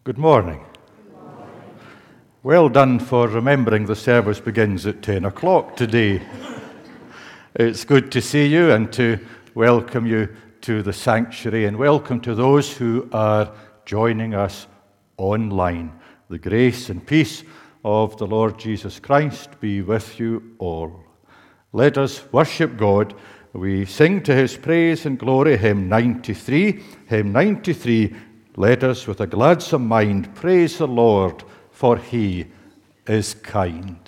Good morning. Well done for remembering the service begins at 10 o'clock today. It's good to see you and to welcome you to the sanctuary, and welcome to those who are joining us online. The grace and peace of the Lord Jesus Christ be with you all. Let us worship God. We sing to his praise and glory, hymn 93. Hymn 93, let us with a gladsome mind praise the Lord, for he is kind.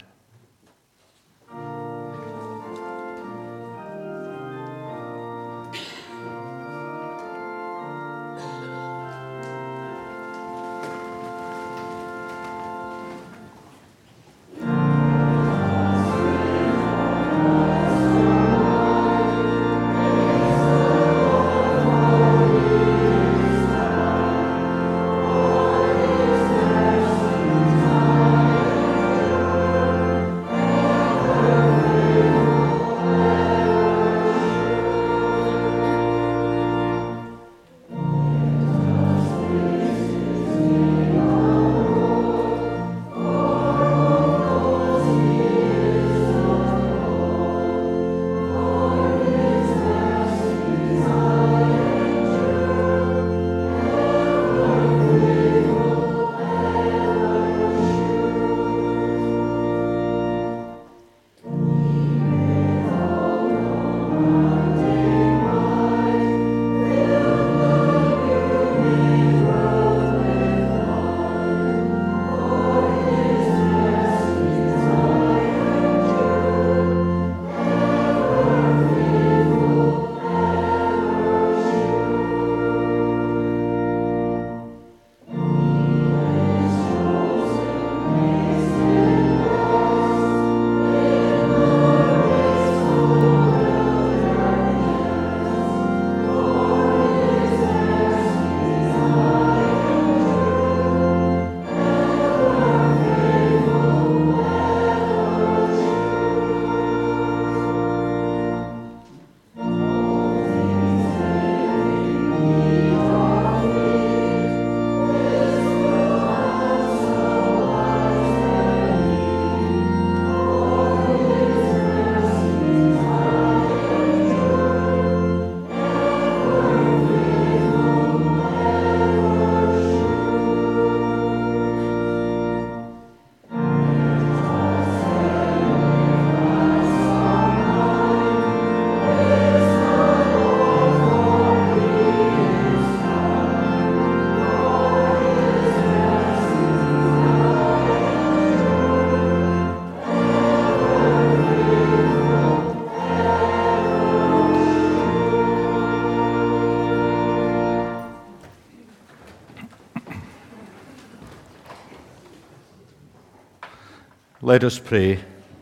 Let us pray.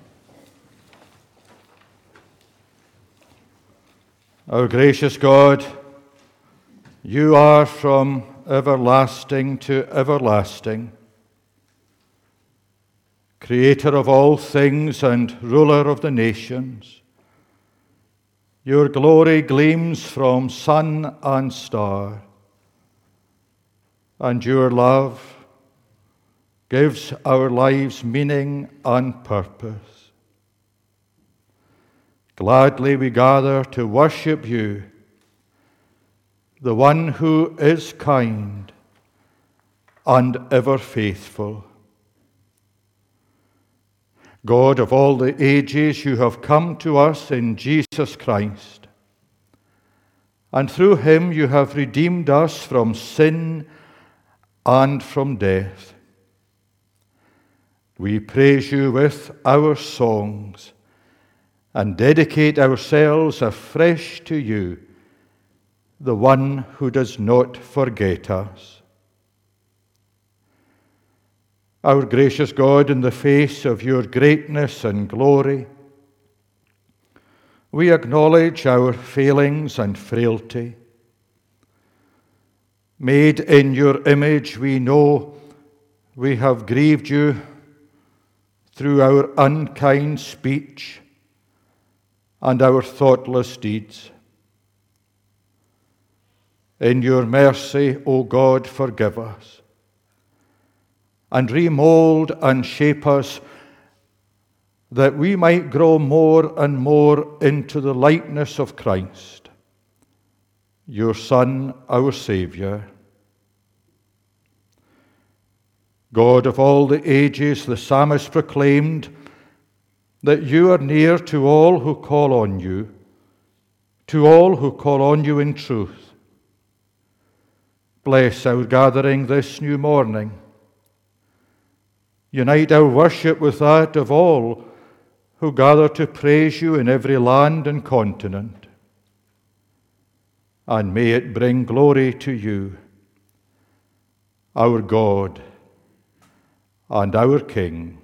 Our gracious God, you are from everlasting to everlasting, creator of all things and ruler of the nations. Your glory gleams from sun and star, and your love gives our lives meaning and purpose. Gladly we gather to worship you, the one who is kind and ever faithful. God of all the ages, you have come to us in Jesus Christ, and through him you have redeemed us from sin and from death. We praise you with our songs and dedicate ourselves afresh to you, the one who does not forget us. Our gracious God, in the face of your greatness and glory, we acknowledge our failings and frailty. Made in your image, we know we have grieved you through our unkind speech and our thoughtless deeds. In your mercy, O God, forgive us. and remold and shape us, that we might grow more and more into the likeness of Christ, your Son, our Saviour. God of all the ages, the psalmist proclaimed that you are near to all who call on you, to all who call on you in truth. Bless our gathering this new morning. Unite our worship with that of all who gather to praise you in every land and continent. And may it bring glory to you, our God and our King.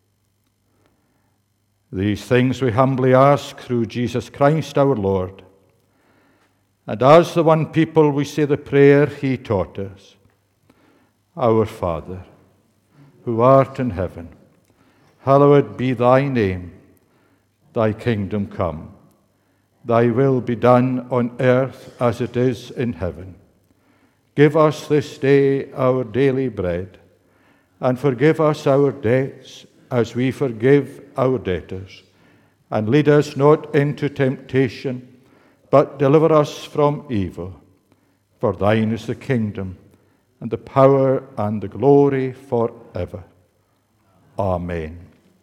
These things we humbly ask through Jesus Christ our Lord. And as the one people we say the prayer he taught us. Our Father, who art in heaven, hallowed be thy name. Thy kingdom come. Thy will be done on earth as it is in heaven. Give us this day our daily bread, and forgive us our debts as we forgive our debtors. And lead us not into temptation, but deliver us from evil. For thine is the kingdom, and the power, and the glory forever. Amen.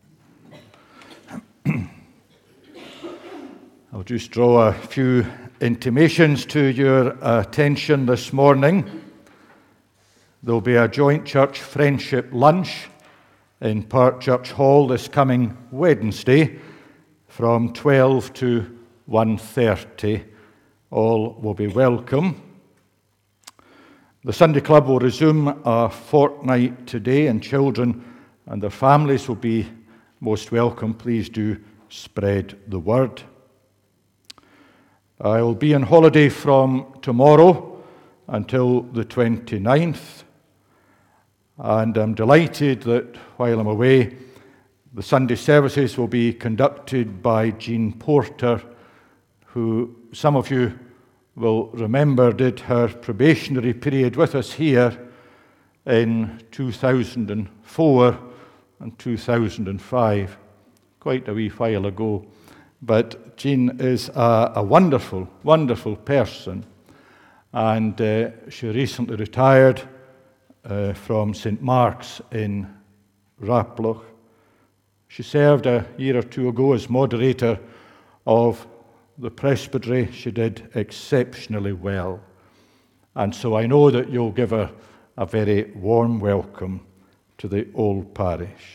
I'll just draw a few intimations to your attention this morning. There'll be a joint church friendship lunch in Park Church Hall this coming Wednesday from 12 to 1:30. All will be welcome. The Sunday Club will resume a fortnight today, and children and their families will be most welcome. Please do spread the word. I will be on holiday from tomorrow until the 29th, and I'm delighted that while I'm away, the Sunday services will be conducted by Jean Porter, who some of you will remember did her probationary period with us here in 2004 and 2005, quite a wee while ago. But Jean is a wonderful, wonderful person, and she recently retired from St. Mark's in Raploch. She served a year or two ago as moderator of the presbytery. She did exceptionally well, and so I know that you'll give her a very warm welcome to the old parish.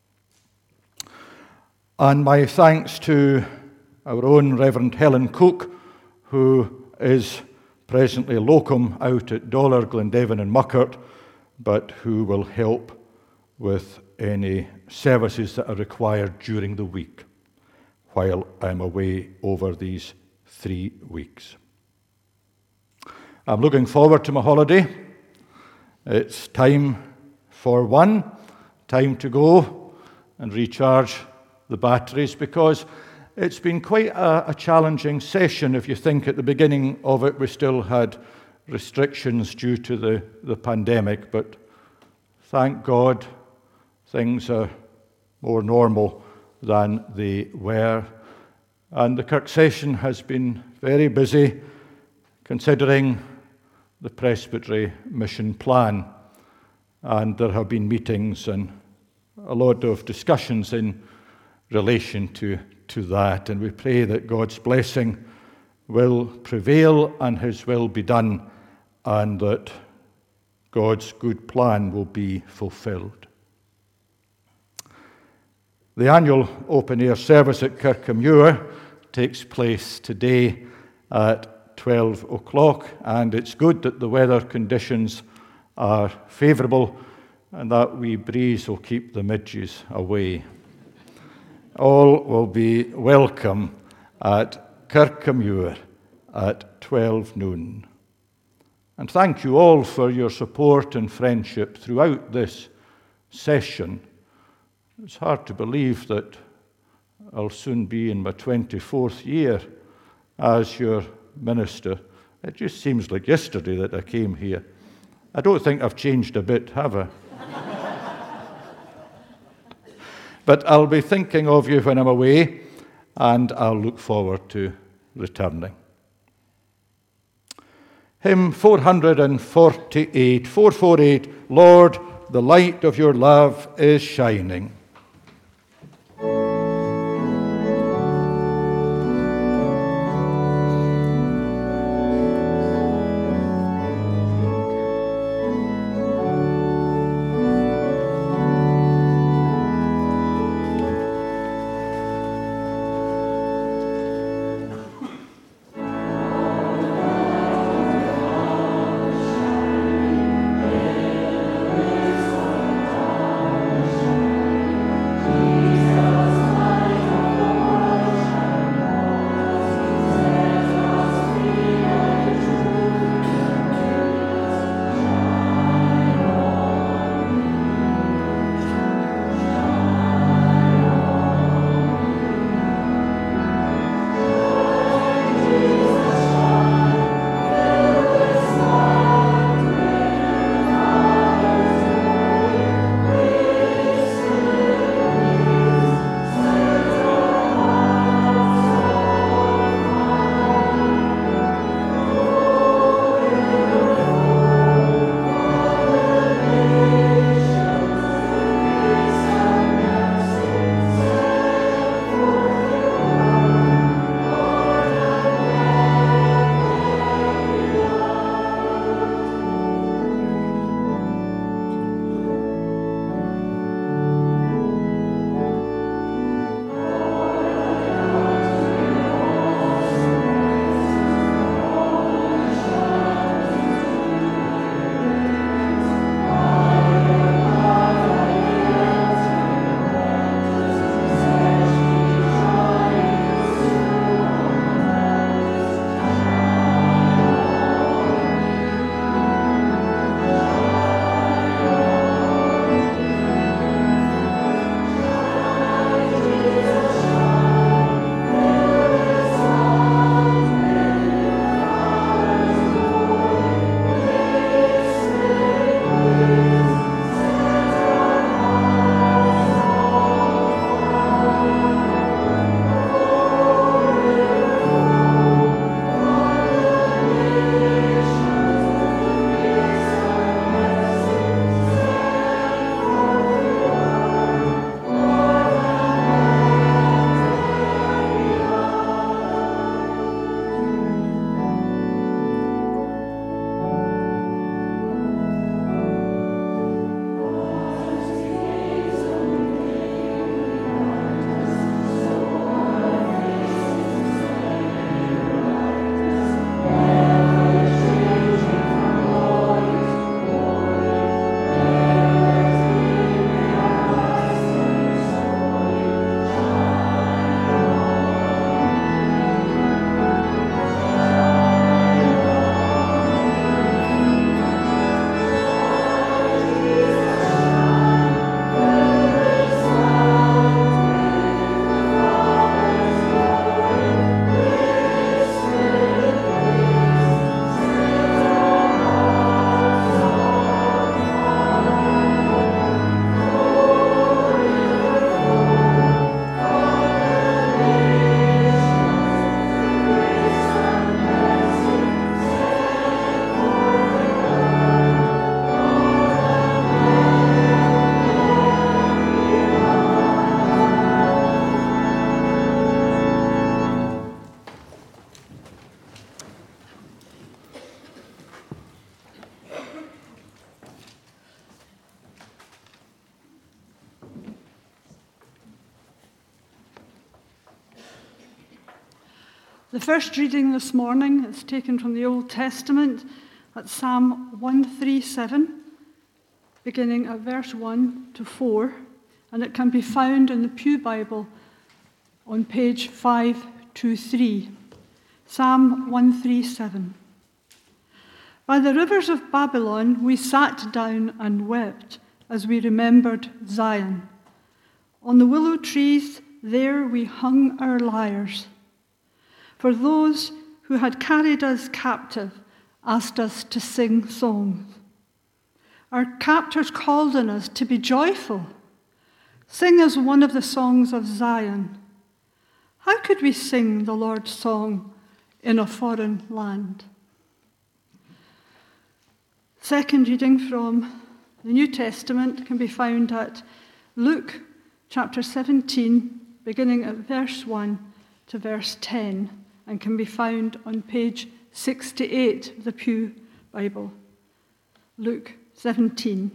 And my thanks to our own Reverend Helen Cook, who is presently locum out at Dollar, Glendevin and Muckert, but who will help with any services that are required during the week while I'm away over these 3 weeks. I'm looking forward to my holiday. It's time to go and recharge the batteries, because it's been quite a challenging session. If you think at the beginning of it we still had restrictions due to the pandemic, but thank God things are more normal than they were. And the Kirk session has been very busy considering the presbytery mission plan, and there have been meetings and a lot of discussions in relation to that, and we pray that God's blessing will prevail and his will be done, and that God's good plan will be fulfilled. The annual open-air service at Kirkconnmuir takes place today at 12 o'clock, and it's good that the weather conditions are favourable and that wee breeze will keep the midges away. All will be welcome at Kirkconnmuir at 12 noon. And thank you all for your support and friendship throughout this session. It's hard to believe that I'll soon be in my 24th year as your minister. It just seems like yesterday that I came here. I don't think I've changed a bit, have I? But I'll be thinking of you when I'm away, and I'll look forward to returning. Hymn 448, 448, Lord, the light of your love is shining. The first reading this morning is taken from the Old Testament at Psalm 137, beginning at verse 1 to 4, and it can be found in the Pew Bible on page 523. Psalm 137. By the rivers of Babylon we sat down and wept as we remembered Zion. On the willow trees there we hung our lyres. For those who had carried us captive asked us to sing songs. Our captors called on us to be joyful. Sing us one of the songs of Zion. How could we sing the Lord's song in a foreign land? Second reading from the New Testament can be found at Luke chapter 17, beginning at verse 1 to verse 10, and can be found on page 68 of the Pew Bible. Luke 17.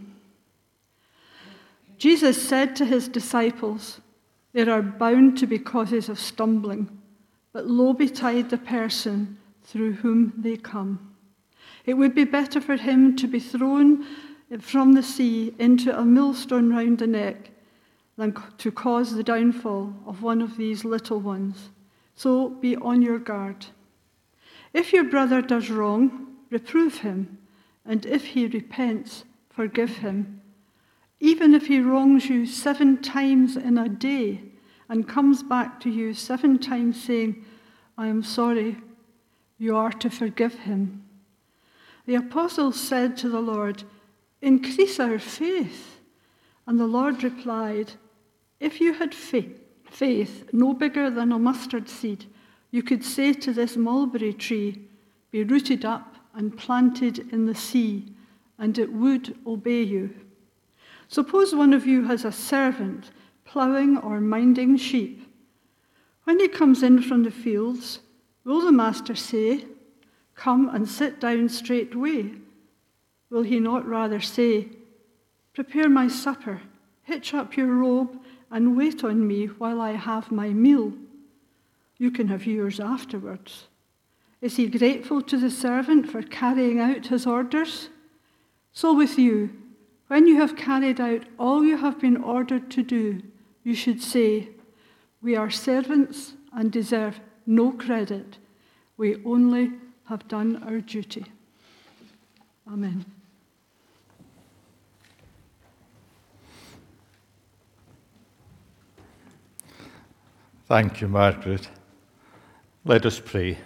Jesus said to his disciples, "There are bound to be causes of stumbling, but woe betide the person through whom they come. It would be better for him to be thrown from the sea into a millstone round the neck than to cause the downfall of one of these little ones. So be on your guard. If your brother does wrong, reprove him, and if he repents, forgive him. Even if he wrongs you 7 times in a day and comes back to you 7 times saying, 'I am sorry,' you are to forgive him." The apostles said to the Lord, "Increase our faith." And the Lord replied, "If you had faith no bigger than a mustard seed, you could say to this mulberry tree, 'Be rooted up and planted in the sea,' and it would obey you. Suppose one of you has a servant ploughing or minding sheep. When he comes in from the fields, will the master say, 'Come and sit down straightway'? Will he not rather say, 'Prepare my supper, hitch up your robe, and wait on me while I have my meal? You can have yours afterwards'? Is he grateful to the servant for carrying out his orders? So with you, when you have carried out all you have been ordered to do, you should say, 'We are servants and deserve no credit. We only have done our duty.'" Amen. Thank you, Margaret. Let us pray.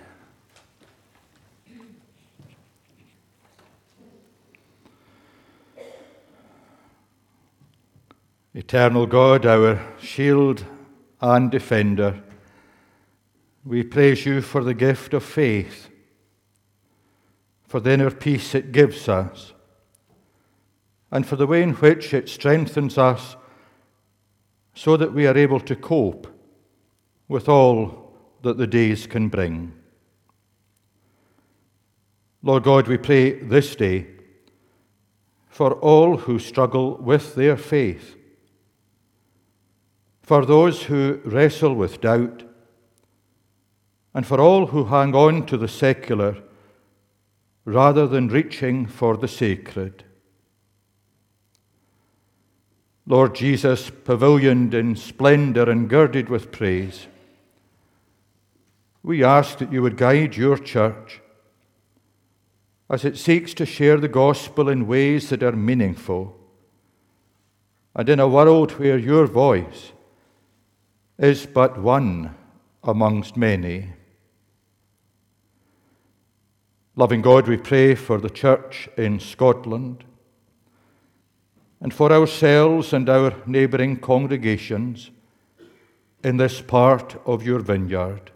Eternal God, our shield and defender, we praise you for the gift of faith, for the inner peace it gives us, and for the way in which it strengthens us so that we are able to cope with all that the days can bring. Lord God, we pray this day for all who struggle with their faith, for those who wrestle with doubt, and for all who hang on to the secular rather than reaching for the sacred. Lord Jesus, pavilioned in splendor and girded with praise, we ask that you would guide your church as it seeks to share the gospel in ways that are meaningful, and in a world where your voice is but one amongst many. Loving God, we pray for the church in Scotland and for ourselves and our neighbouring congregations in this part of your vineyard.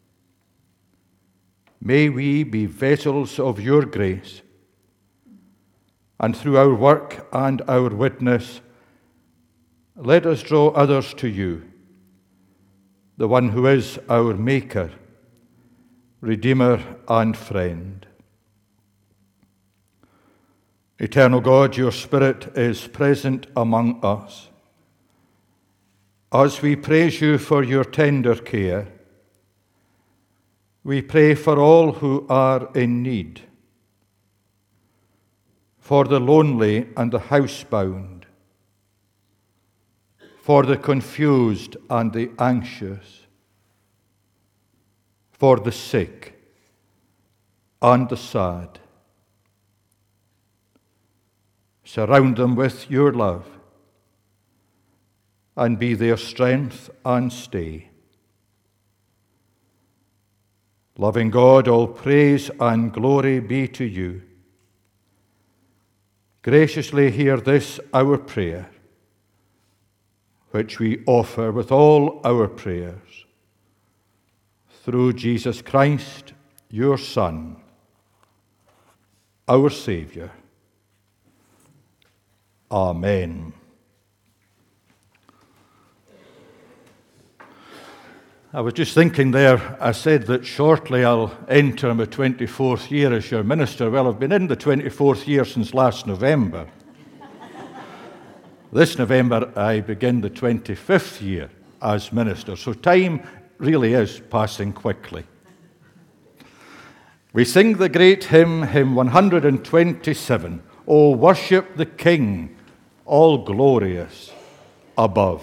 May we be vessels of your grace, and through our work and our witness, let us draw others to you, the one who is our Maker, Redeemer, and Friend. Eternal God, your Spirit is present among us. As we praise you for your tender care, we pray for all who are in need, for the lonely and the housebound, for the confused and the anxious, for the sick and the sad. Surround them with your love and be their strength and stay. Loving God, all praise and glory be to you. Graciously hear this our prayer, which we offer with all our prayers. Through Jesus Christ, your Son, our Saviour. Amen. I was just thinking there, I said that shortly I'll enter my 24th year as your minister. Well, I've been in the 24th year since last November. This November I begin the 25th year as minister, so time really is passing quickly. We sing the great hymn, hymn 127, O worship the King, all glorious above.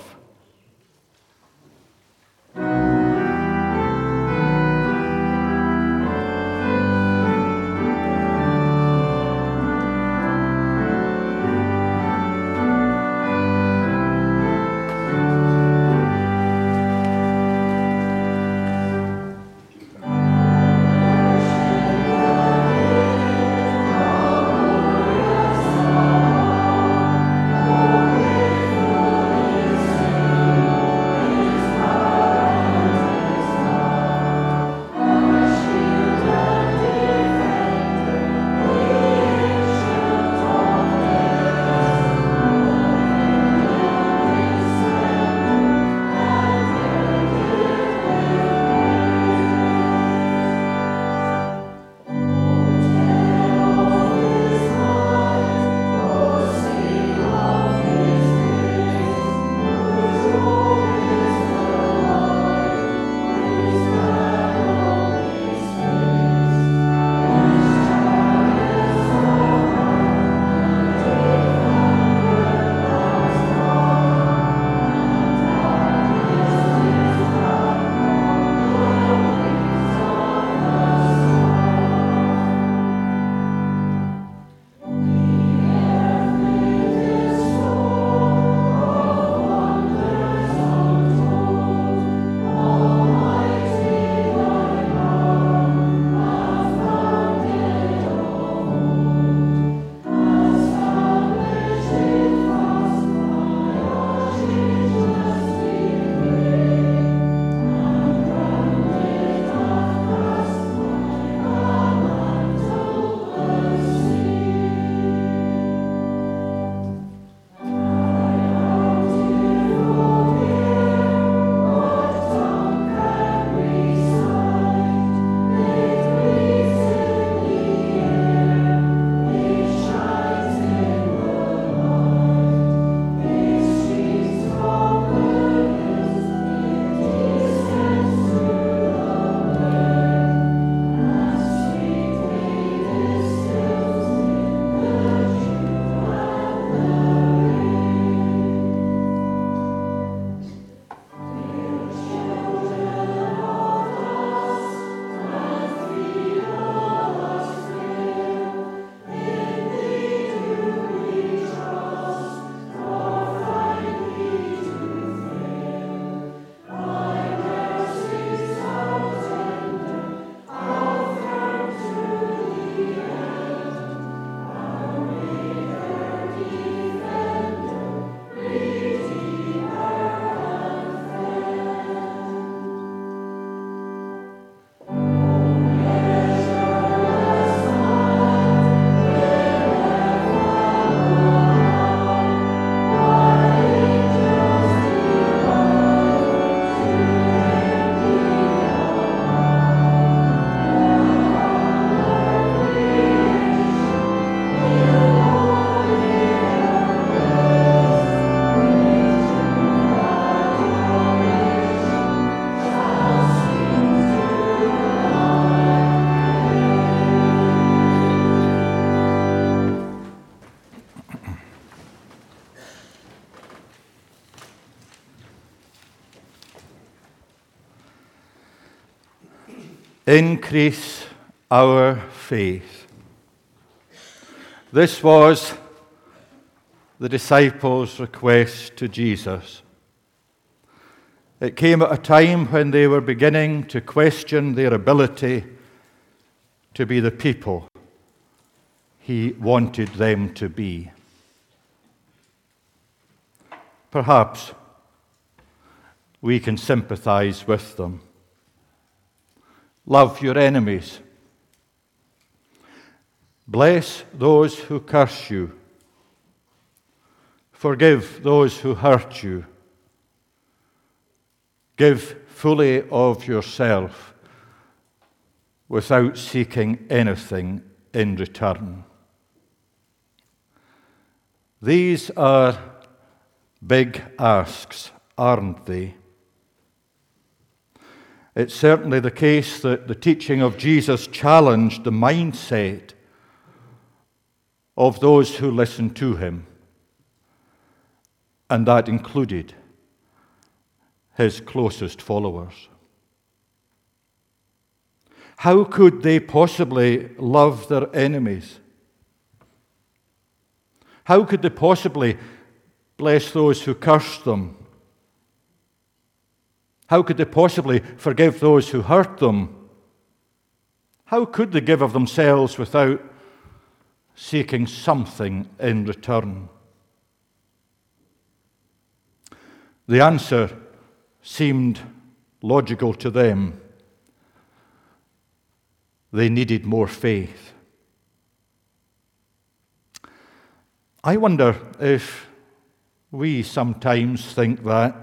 Increase our faith. This was the disciples' request to Jesus. It came at a time when they were beginning to question their ability to be the people he wanted them to be. Perhaps we can sympathize with them. Love your enemies. Bless those who curse you. Forgive those who hurt you. Give fully of yourself without seeking anything in return. These are big asks, aren't they? It's certainly the case that the teaching of Jesus challenged the mindset of those who listened to him, and that included his closest followers. How could they possibly love their enemies? How could they possibly bless those who cursed them? How could they possibly forgive those who hurt them? How could they give of themselves without seeking something in return? The answer seemed logical to them. They needed more faith. I wonder if we sometimes think that.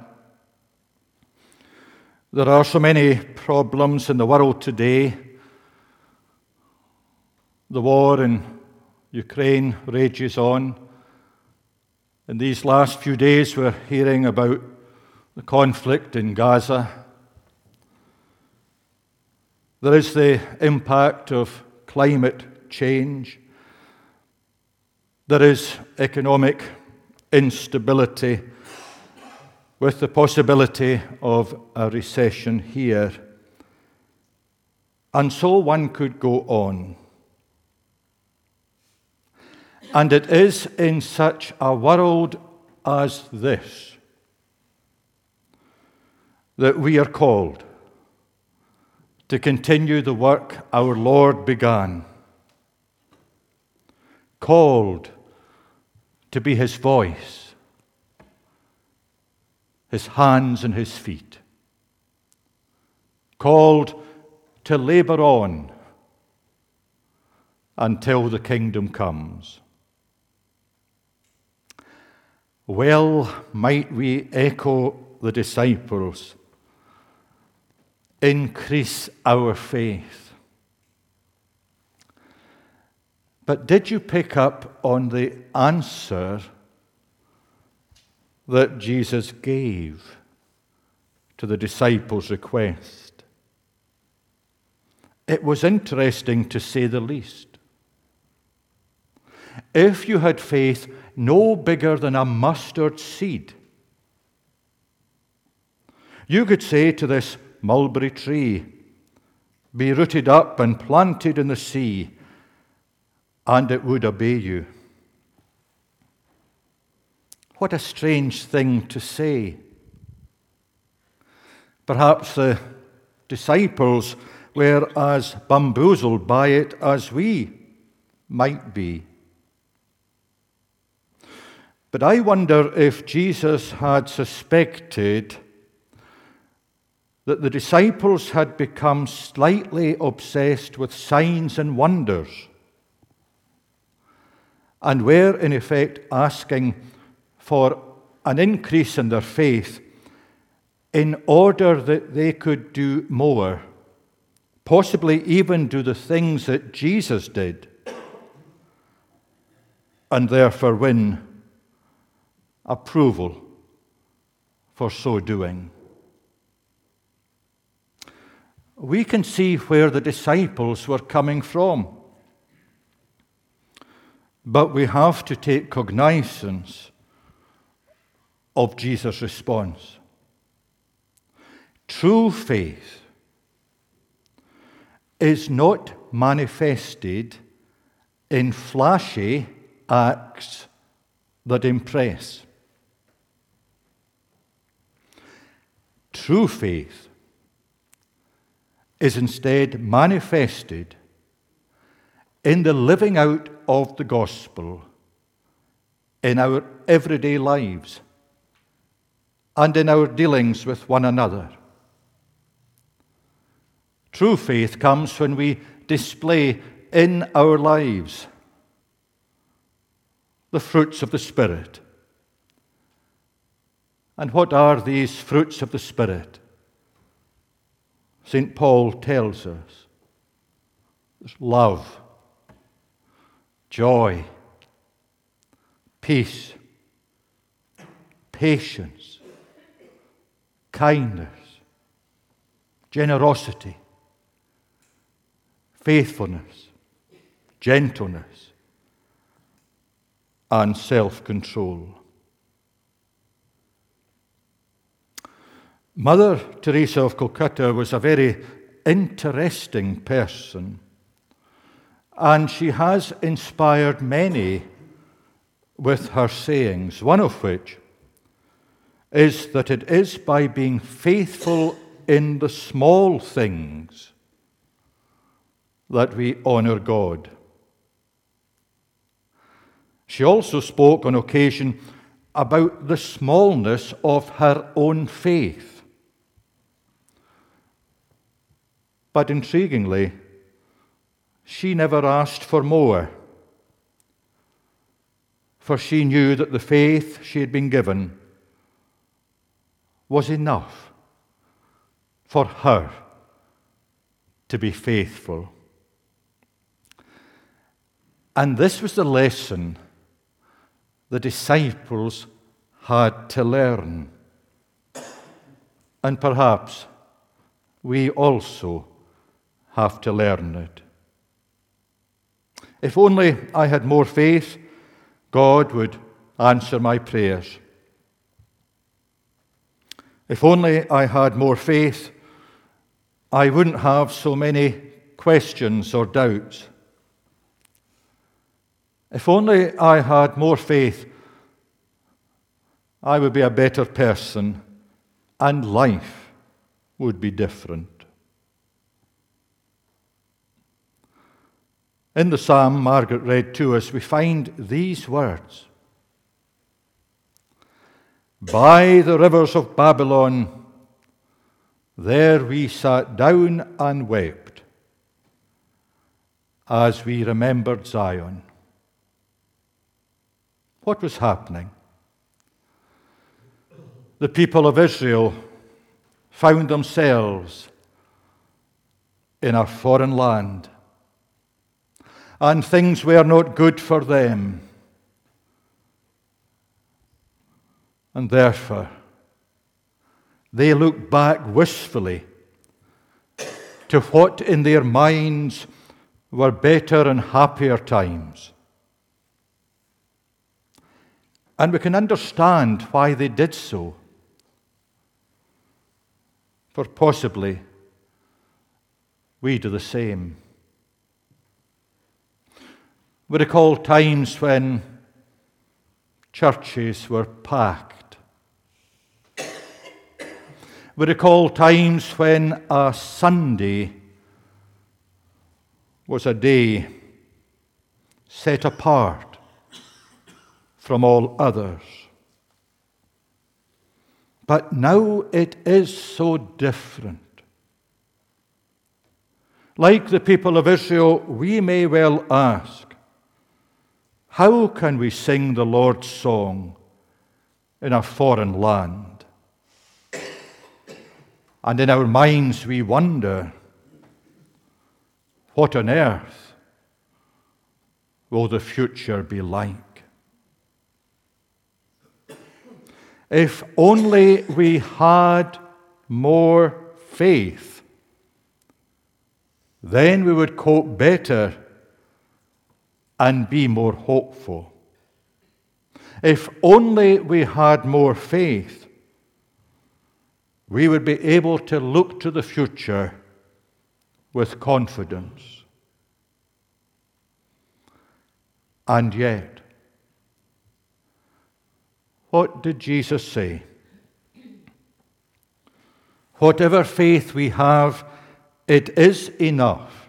There are so many problems in the world today. The war in Ukraine rages on. In these last few days, we're hearing about the conflict in Gaza. There is the impact of climate change. There is economic instability with the possibility of a recession here. And so one could go on. And it is in such a world as this that we are called to continue the work our Lord began, called to be his voice, his hands and his feet, called to labor on until the kingdom comes. Well, might we echo the disciples, increase our faith. But did you pick up on the answer that Jesus gave to the disciples' request? It was interesting, to say the least. If you had faith no bigger than a mustard seed, you could say to this mulberry tree, be rooted up and planted in the sea, and it would obey you. What a strange thing to say. Perhaps the disciples were as bamboozled by it as we might be. But I wonder if Jesus had suspected that the disciples had become slightly obsessed with signs and wonders, and were in effect asking for an increase in their faith in order that they could do more, possibly even do the things that Jesus did, and therefore win approval for so doing. We can see where the disciples were coming from, but we have to take cognizance of Jesus' response. True faith is not manifested in flashy acts that impress. True faith is instead manifested in the living out of the gospel in our everyday lives and in our dealings with one another. True faith comes when we display in our lives the fruits of the Spirit. And what are these fruits of the Spirit? St. Paul tells us there's love, joy, peace, patience, kindness, generosity, faithfulness, gentleness, and self-control. Mother Teresa of Calcutta was a very interesting person, and she has inspired many with her sayings, one of which is that it is by being faithful in the small things that we honor God. She also spoke on occasion about the smallness of her own faith. But intriguingly, she never asked for more, for she knew that the faith she had been given was enough for her to be faithful. And this was the lesson the disciples had to learn. And perhaps we also have to learn it. If only I had more faith, God would answer my prayers. If only I had more faith, I wouldn't have so many questions or doubts. If only I had more faith, I would be a better person and life would be different. In the psalm Margaret read to us, we find these words. By the rivers of Babylon, there we sat down and wept as we remembered Zion. What was happening? The people of Israel found themselves in a foreign land, and things were not good for them. And therefore, they looked back wistfully to what in their minds were better and happier times. And we can understand why they did so. For possibly we do the same. We recall times when churches were packed. We recall times when a Sunday was a day set apart from all others. But now it is so different. Like the people of Israel, we may well ask, how can we sing the Lord's song in a foreign land? And in our minds we wonder, what on earth will the future be like? If only we had more faith, then we would cope better and be more hopeful. If only we had more faith, we would be able to look to the future with confidence. And yet, what did Jesus say? Whatever faith we have, it is enough,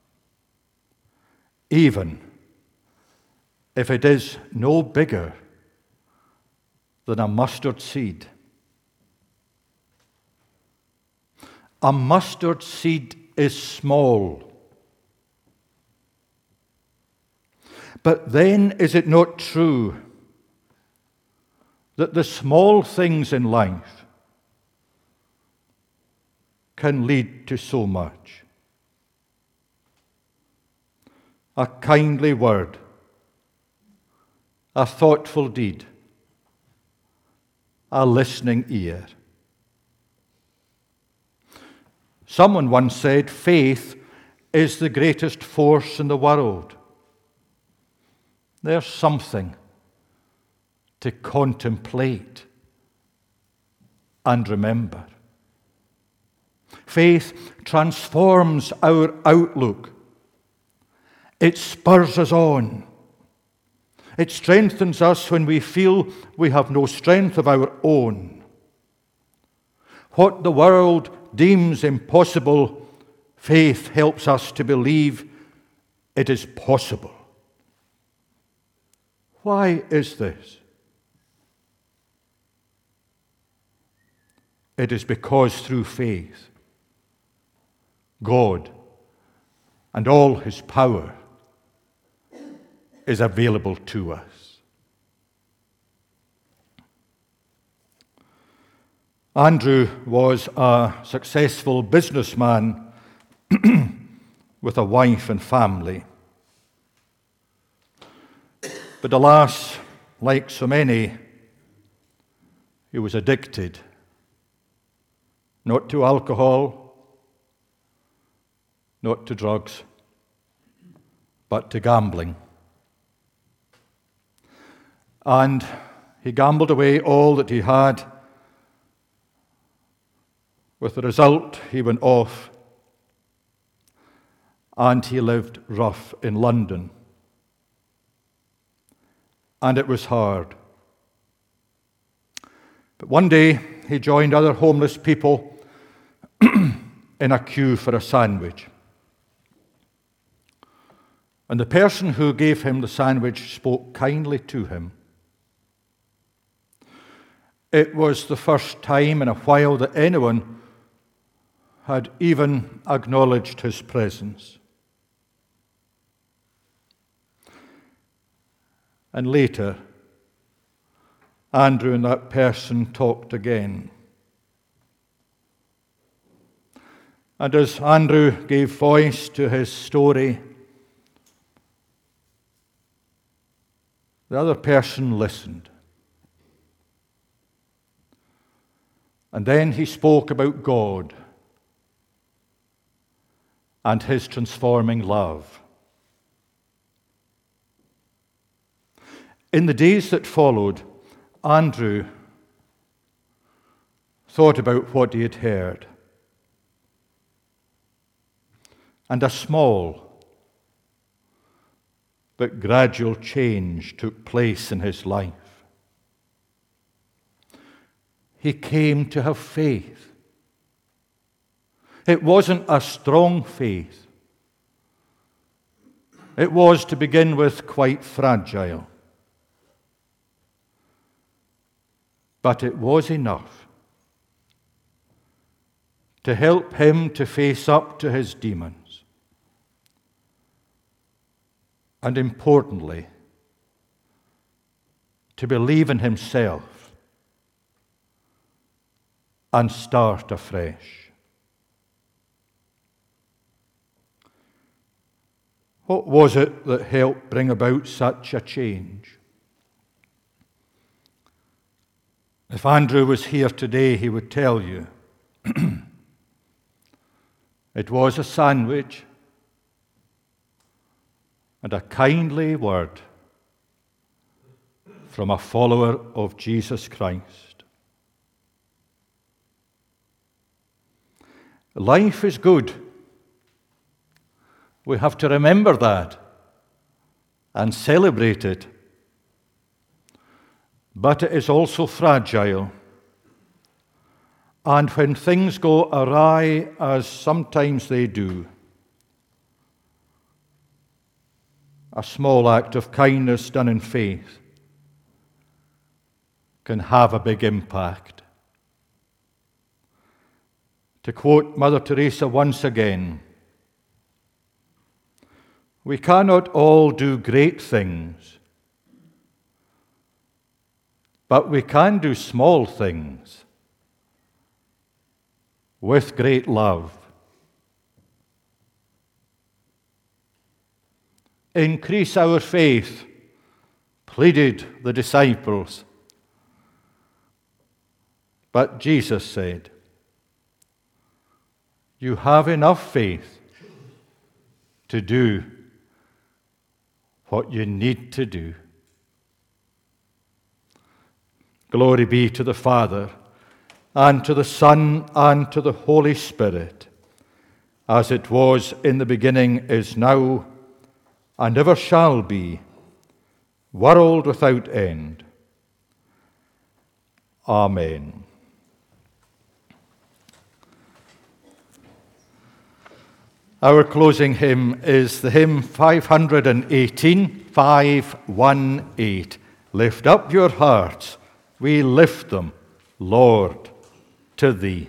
even if it is no bigger than a mustard seed. A mustard seed is small. But then is it not true that the small things in life can lead to so much? A kindly word, a thoughtful deed, a listening ear. Someone once said, faith is the greatest force in the world. There's something to contemplate and remember. Faith transforms our outlook. It spurs us on. It strengthens us when we feel we have no strength of our own. What the world deems impossible, faith helps us to believe it is possible. Why is this? It is because through faith, God and all his power is available to us. Andrew was a successful businessman with a wife and family. But alas, like so many, he was addicted, not to alcohol, not to drugs, but to gambling. And he gambled away all that he had. With the result, he went off and he lived rough in London. And it was hard. But one day, he joined other homeless people in a queue for a sandwich. And the person who gave him the sandwich spoke kindly to him. It was the first time in a while that anyone had even acknowledged his presence. And later, Andrew and that person talked again. And as Andrew gave voice to his story, the other person listened. And then he spoke about God and his transforming love. In the days that followed, Andrew thought about what he had heard. And a small but gradual change took place in his life. He came to have faith. It wasn't a strong faith. It was, to begin with, quite fragile. But it was enough to help him to face up to his demons. And importantly, to believe in himself and start afresh. What was it that helped bring about such a change? If Andrew was here today, he would tell you it was a sandwich and a kindly word from a follower of Jesus Christ. Life is good. We have to remember that and celebrate it. But it is also fragile. And when things go awry, as sometimes they do, a small act of kindness done in faith can have a big impact. To quote Mother Teresa once again, we cannot all do great things, but we can do small things with great love. Increase our faith, pleaded the disciples. But Jesus said, you have enough faith to do what you need to do. Glory be to the Father, and to the Son, and to the Holy Spirit, as it was in the beginning, is now, and ever shall be, world without end. Amen. Our closing hymn is the hymn 518, 518. Lift up your hearts, we lift them, Lord, to Thee.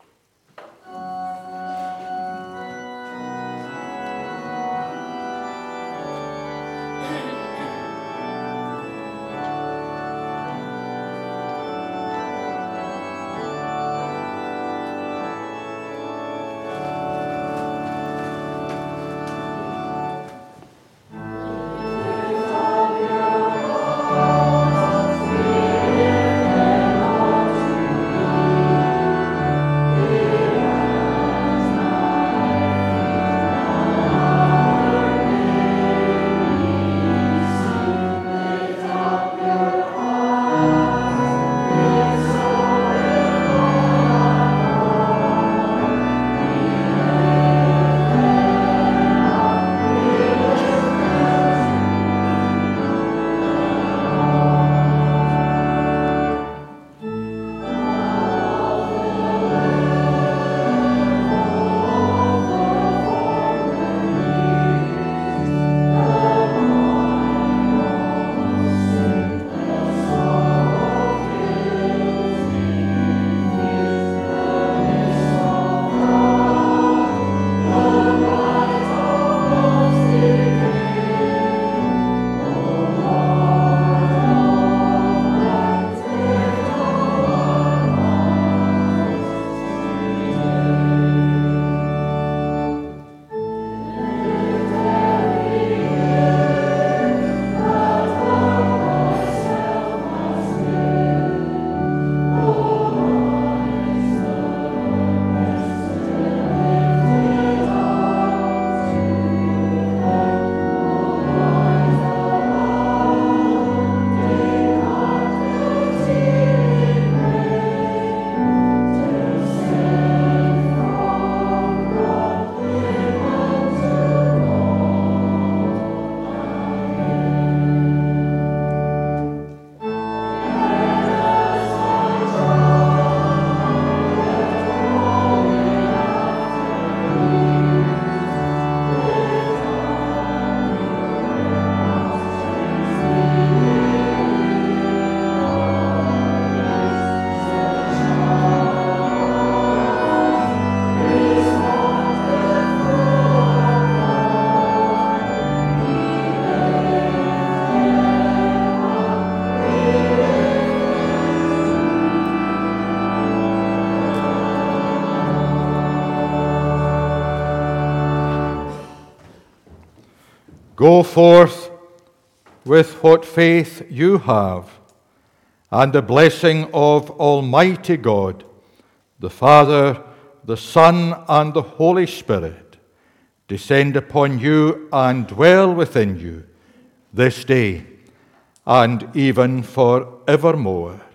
Go forth with what faith you have, and the blessing of Almighty God, the Father, the Son, and the Holy Spirit, descend upon you and dwell within you this day and even forevermore.